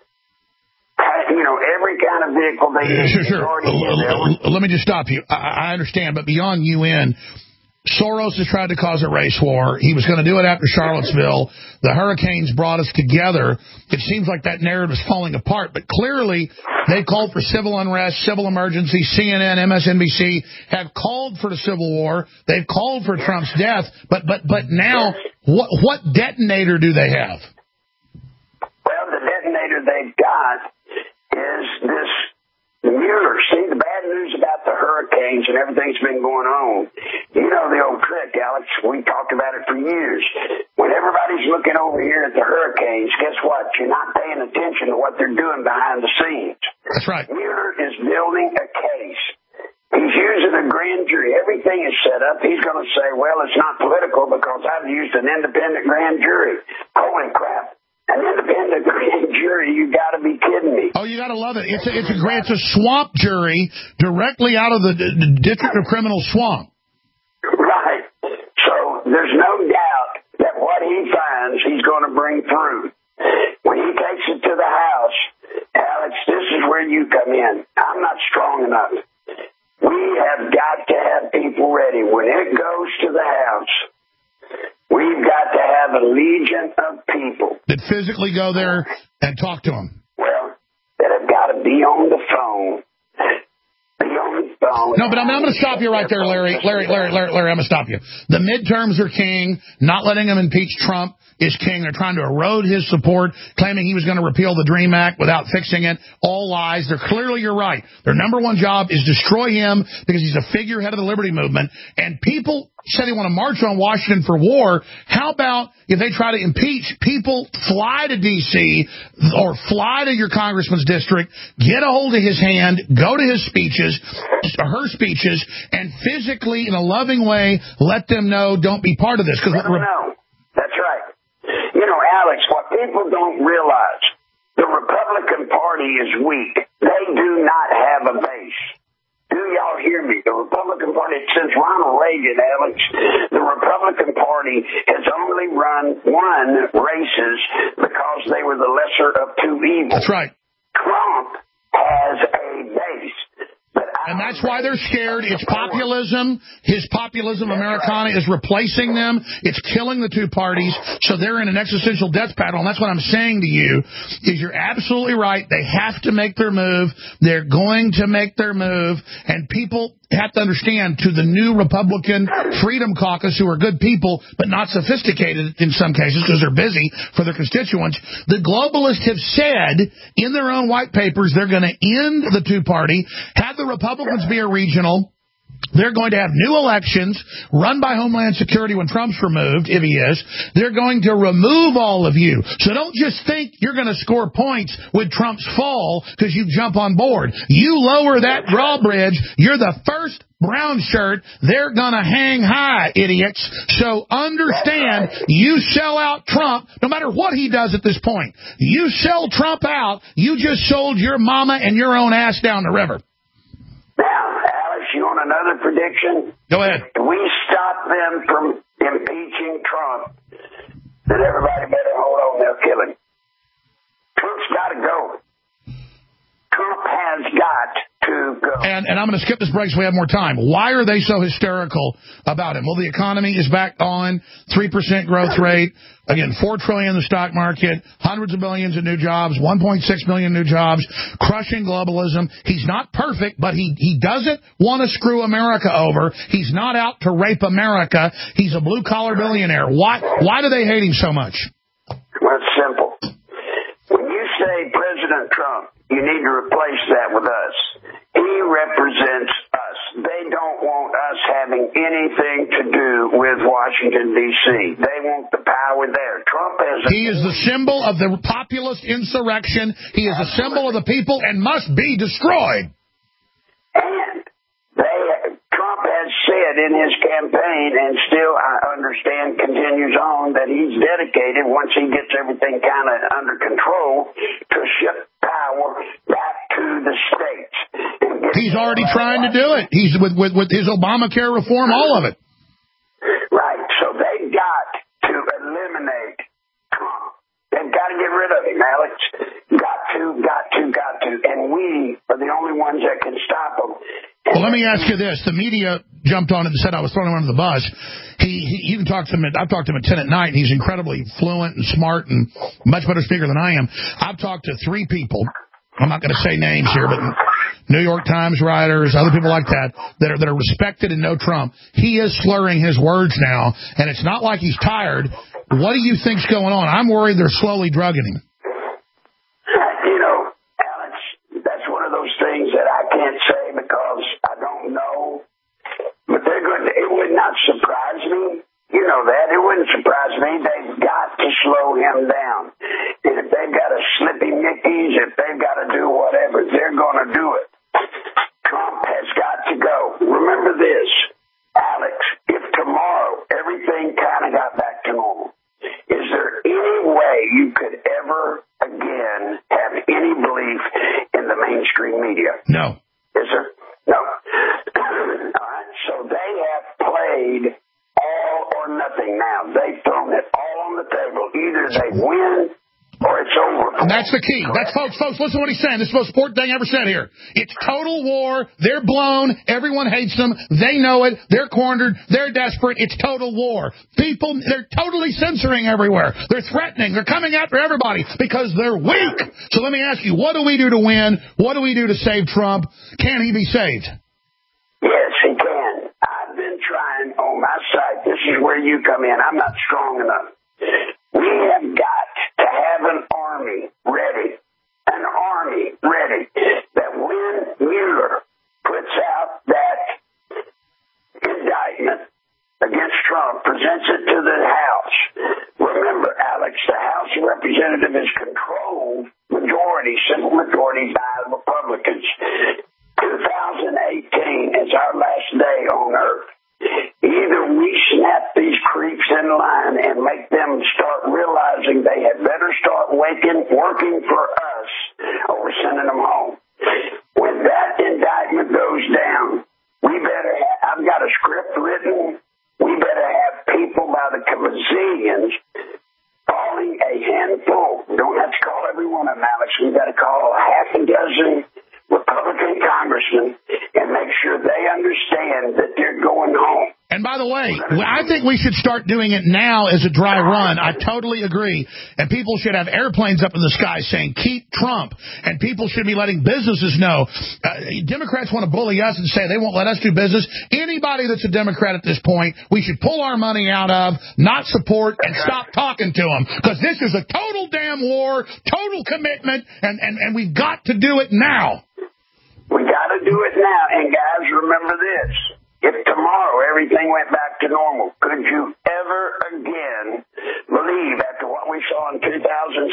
Every kind of vehicle they use. Sure. Let me just stop you. I understand, but beyond UN, Soros has tried to cause a race war. He was going to do it after Charlottesville. The hurricanes brought us together. It seems like that narrative is falling apart, but clearly they called for civil unrest, civil emergency. CNN, MSNBC have called for the civil war. They've called for Trump's death, but now what detonator do they have? Well, the detonator they've got is this Mueller. See, the bad news about the hurricanes and everything's been going on. You know the old trick, Alex. We talked about it for years. When everybody's looking over here at the hurricanes, guess what? You're not paying attention to what they're doing behind the scenes. That's right. Mueller is building a case. He's using a grand jury. Everything is set up. He's going to say, well, it's not political because I've used an independent grand jury. Holy crap. An independent grand jury, you got to be kidding me. Oh, you got to love it. It's a swamp jury directly out of the District of Criminal Swamp. Right. So there's no doubt that what he finds, he's going to bring through. When he takes it to the House, Alex, this is where you come in. I'm not strong enough. We have got to have people ready. When it goes to the House, we've got to have a legion of people that physically go there and talk to them. Well, that have got to be on the phone. No, but I'm going to stop you right there, Larry. Larry, I'm going to stop you. The midterms are king. Not letting them impeach Trump is king. They're trying to erode his support, claiming he was going to repeal the DREAM Act without fixing it. All lies. You're right. Their number one job is destroy him because he's a figurehead of the liberty movement. And people said they want to march on Washington for war. How about if they try to impeach, people fly to D.C. or fly to your congressman's district, get a hold of his hand, go to his speeches, her speeches, and physically, in a loving way, let them know, don't be part of this. Let them know. That's right. Alex, what people don't realize, the Republican Party is weak. They do not have a base. Do y'all hear me? The Republican Party, since Ronald Reagan, Alex, the Republican Party has only won races because they were the lesser of two evils. That's right. Trump has a base. And that's why they're scared. It's populism. His populism, Americana, is replacing them. It's killing the two parties. So they're in an existential death battle. And that's what I'm saying to you, is you're absolutely right. They have to make their move. They're going to make their move. And people have to understand, to the new Republican Freedom Caucus, who are good people, but not sophisticated in some cases because they're busy for their constituents, the globalists have said in their own white papers they're going to end the two-party, have the Republicans be a regional. They're going to have new elections run by Homeland Security when Trump's removed, if he is. They're going to remove all of you. So don't just think you're going to score points with Trump's fall because you jump on board. You lower that drawbridge, you're the first brown shirt they're going to hang high, idiots. So understand, you sell out Trump, no matter what he does at this point. You sell Trump out, you just sold your mama and your own ass down the river. Now, Alex, you want another prediction? Go ahead. If we stop them from impeaching Trump, then everybody better hold on, they'll kill him. Trump's got to go. Trump has got to go. And I'm going to skip this break so we have more time. Why are they so hysterical about him? Well, the economy is back on 3% growth rate. Again, $4 trillion in the stock market, hundreds of millions of new jobs, 1.6 million new jobs, crushing globalism. He's not perfect, but he doesn't want to screw America over. He's not out to rape America. He's a blue-collar billionaire. Why do they hate him so much? Well, it's simple. When you say President Trump, you need to replace that with us. He represents us. They don't want us having anything to do with Washington, D.C. They want the power there. Trump He is the symbol of the populist insurrection. He is a symbol of the people and must be destroyed. And Trump has said in his campaign, and still I understand continues on, that he's dedicated, once he gets everything kind of under control, to shift power back to the states. He's already trying to do it. He's with his Obamacare reform, all of it. Right. So they got to eliminate Trump. They've got to get rid of him, Alex. Got to. And we are the only ones that can stop him. Well, let me ask you this. The media jumped on it and said I was throwing him under the bus. You can talk to him. I've talked to him at 10 at night, and he's incredibly fluent and smart and much better speaker than I am. I've talked to 3 people. I'm not going to say names here, but New York Times writers, other people like that are respected and know Trump. He is slurring his words now, and it's not like he's tired. What do you think's going on? I'm worried they're slowly drugging him. You know, Alex, that's one of those things that I can't say because I don't know. But they're good. It would not surprise me. You know that. It wouldn't surprise me. They've got to slow him down. And if they've got to slippy Mickeys, if they've got to do whatever, they're going to do it. Trump has got to go. Remember this, Alex, if tomorrow everything kind of got back to normal, is there any way you could ever again have any belief in the mainstream media? No. Is there? No. All right. So they have played all or nothing now. They've thrown it all on the table. Either they win or it's over. And that's the key. That's folks, listen to what he's saying. This is the most important thing ever said here. It's total war. They're blown. Everyone hates them. They know it. They're cornered. They're desperate. It's total war. People, they're totally censoring everywhere. They're threatening. They're coming after everybody because they're weak. So let me ask you, what do we do to win? What do we do to save Trump? Can he be saved? Yes, he can. I've been trying on my side. This is where you come in. I'm not strong enough. We have got to have an army ready, that when Mueller puts out that indictment against Trump, presents it to the House. Remember, Alex, the House of Representatives is controlled simple majority by Republicans. 2018 is our last day on Earth. Either we snap these creeps in line and make them start realizing they had better start working for us, or we're sending them home. When that indictment goes down, I've got a script written. We better have people by the gazillions calling a handful. We don't have to call every one of them, Alex. We've got to call half a dozen Republican congressmen and make sure they understand that they're going home. And by the way, I think we should start doing it now as a dry run. I totally agree. And people should have airplanes up in the sky saying, keep Trump. And people should be letting businesses know. Democrats want to bully us and say they won't let us do business. Anybody that's a Democrat at this point, we should pull our money out of, not support, and stop talking to them. Because this is a total damn war, total commitment, and we've got to do it now. We got to do it now. And guys, remember this. If tomorrow everything went back to normal, could you ever again believe, after what we saw in 2016,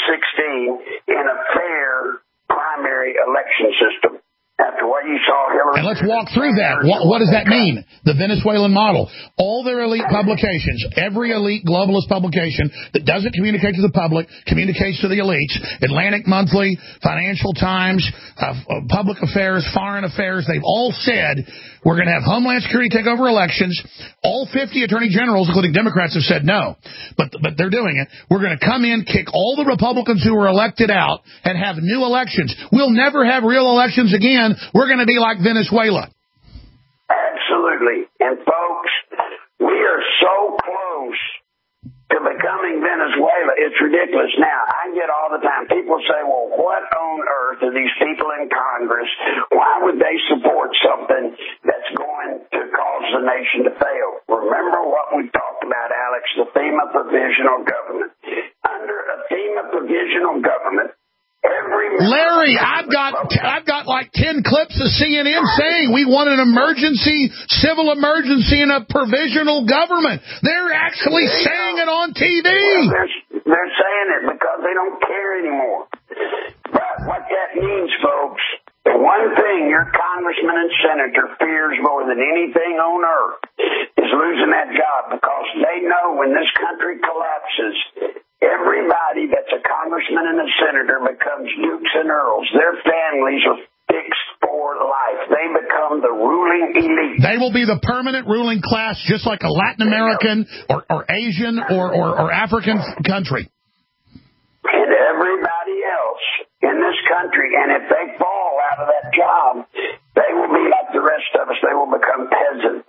in a fair primary election system? After what you saw Hillary And let's walk through that. What does that mean? The Venezuelan model. All their elite publications, every elite globalist publication that doesn't communicate to the public, communicates to the elites. Atlantic Monthly, Financial Times, Public Affairs, Foreign Affairs, they've all said we're going to have Homeland Security take over elections. All 50 attorney generals, including Democrats, have said no. But they're doing it. We're going to come in, kick all the Republicans who were elected out, and have new elections. We'll never have real elections again. We're going to be like Venezuela. Absolutely. And folks, we are so close to becoming Venezuela. It's ridiculous. Now, I get all the time, people say, well, what on earth are these people in Congress? Why would they support something that's going to cause the nation to fail? Remember what we talked about, Alex, the theme of provisional government. Under a theme of provisional government, Larry, I've got like 10 clips of CNN saying we want an emergency, civil emergency in a provisional government. They're actually saying it on TV. Well, they're saying it because they don't care anymore. But what that means, folks, the one thing your congressman and senator fears more than anything on earth is losing that job, because they know when this country collapses, everybody that's a congressman and a senator becomes dukes and earls. Their families are fixed for life. They become the ruling elite. They will be the permanent ruling class, just like a Latin American or Asian or African country. And everybody else in this country, and if they fall out of that job, they will be like the rest of us. They will become peasants.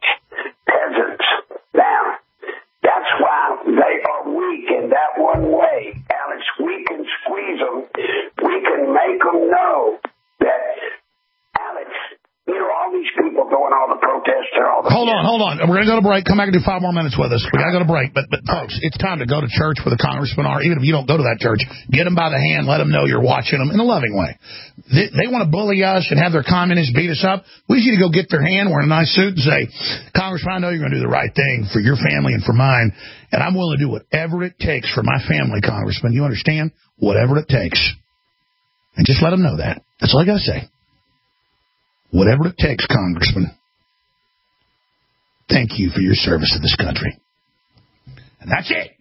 Now, that's why they are weak in that one way, Alex. We can squeeze them. We can make them know that, Alex, you know, all these people doing all the protests and all the... Hold on. We're going to go to break. Come back and do 5 more minutes with us. We got to go to break. But folks, it's time to go to church where the congressmen are. Even if you don't go to that church, get them by the hand. Let them know you're watching them in a loving way. They want to bully us and have their communists beat us up. We just need to go get their hand, wear a nice suit, and say, Congressman, I know you're going to do the right thing for your family and for mine, and I'm willing to do whatever it takes for my family, Congressman. You understand? Whatever it takes. And just let them know that. That's all I got to say. Whatever it takes, Congressman. Thank you for your service to this country. And that's it.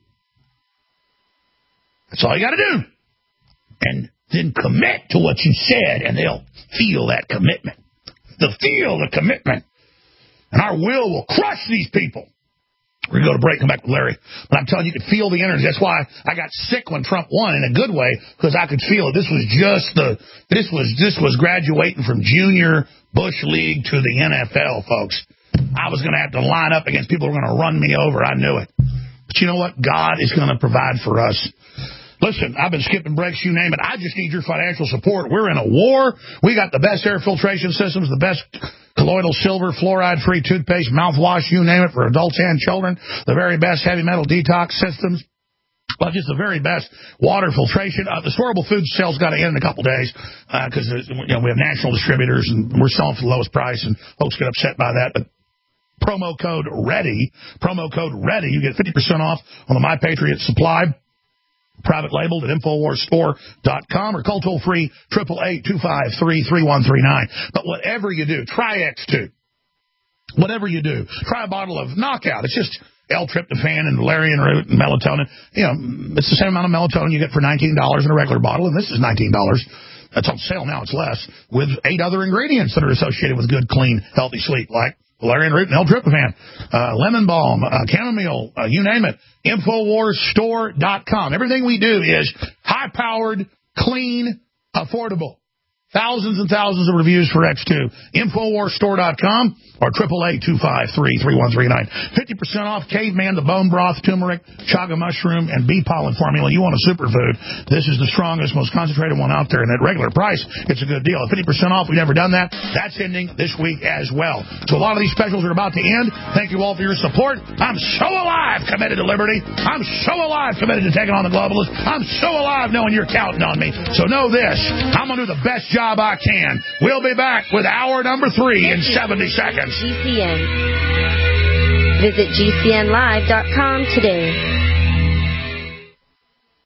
That's all you got to do. And then commit to what you said, and they'll feel that commitment. They'll feel the commitment. And our will crush these people. We're going to go to break, come back with Larry. But I'm telling you, you could feel the energy. That's why I got sick when Trump won, in a good way, because I could feel it. This was graduating from junior Bush League to the NFL, folks. I was going to have to line up against people who were going to run me over. I knew it. But you know what? God is going to provide for us. Listen, I've been skipping breaks, you name it. I just need your financial support. We're in a war. We got the best air filtration systems, the best colloidal silver, fluoride-free toothpaste, mouthwash, you name it, for adults and children. The very best heavy metal detox systems. Well, just the very best water filtration. The storable food sale's got to end in a couple days because we have national distributors and we're selling for the lowest price, and folks get upset by that. But promo code READY, you get 50% off on the My Patriot Supply. Private labeled at InfoWarsStore.com or call toll-free 888-253-3139. But whatever you do, try X2. Whatever you do, try a bottle of Knockout. It's just L-tryptophan and valerian root and melatonin. You know, it's the same amount of melatonin you get for $19 in a regular bottle, and this is $19. That's on sale now. It's less, with 8 other ingredients that are associated with good, clean, healthy sleep, like valerian root and L-tryptophan, lemon balm, chamomile, you name it. InfoWarsStore.com. Everything we do is high-powered, clean, affordable. Thousands and thousands of reviews for X2. InfoWarsStore.com or 888-253-3139. 50% off Caveman, the bone broth, turmeric, chaga mushroom, and bee pollen formula. You want a superfood. This is the strongest, most concentrated one out there. And at regular price, it's a good deal. At 50% off, we've never done that. That's ending this week as well. So a lot of these specials are about to end. Thank you all for your support. I'm so alive committed to liberty. I'm so alive committed to taking on the globalists. I'm so alive knowing you're counting on me. So know this. I'm going to do the best job I can. We'll be back with hour number 3 in 70 seconds. GCN. Visit GCNlive.com today.